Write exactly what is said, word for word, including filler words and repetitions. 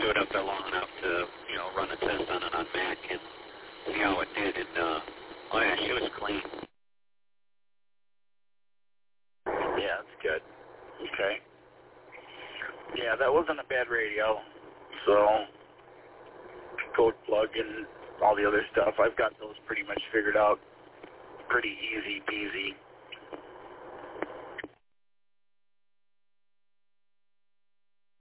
blew it up there long enough to, you know, run a test on it on Mac and see how it did. And, uh, oh, yeah, she was clean. Yeah, that's good. Okay. Yeah, that wasn't a bad radio. So, code plug and all the other stuff, I've got those pretty much figured out. Pretty easy peasy.